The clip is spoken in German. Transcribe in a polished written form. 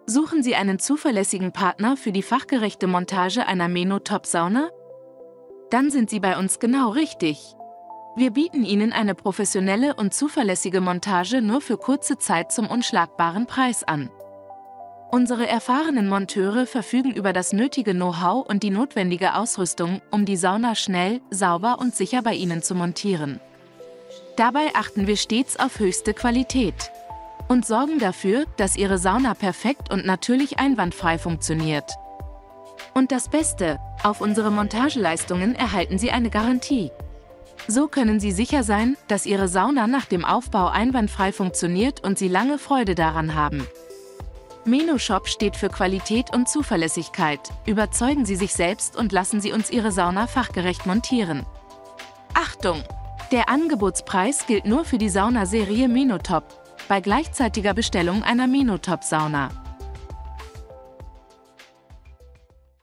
Suchen Sie einen zuverlässigen Partner für die fachgerechte Montage einer Menotop-Sauna? Dann sind Sie bei uns genau richtig. Wir bieten Ihnen eine professionelle und zuverlässige Montage nur für kurze Zeit zum unschlagbaren Preis an. Unsere erfahrenen Monteure verfügen über das nötige Know-how und die notwendige Ausrüstung, um die Sauna schnell, sauber und sicher bei Ihnen zu montieren. Dabei achten wir stets auf höchste Qualität und sorgen dafür, dass Ihre Sauna perfekt und natürlich einwandfrei funktioniert. Und das Beste, auf unsere Montageleistungen erhalten Sie eine Garantie. So können Sie sicher sein, dass Ihre Sauna nach dem Aufbau einwandfrei funktioniert und Sie lange Freude daran haben. Menoshop steht für Qualität und Zuverlässigkeit. Überzeugen Sie sich selbst und lassen Sie uns Ihre Sauna fachgerecht montieren. Achtung! Der Angebotspreis gilt nur für die Saunaserie Menotop, bei gleichzeitiger Bestellung einer Menotop-Sauna.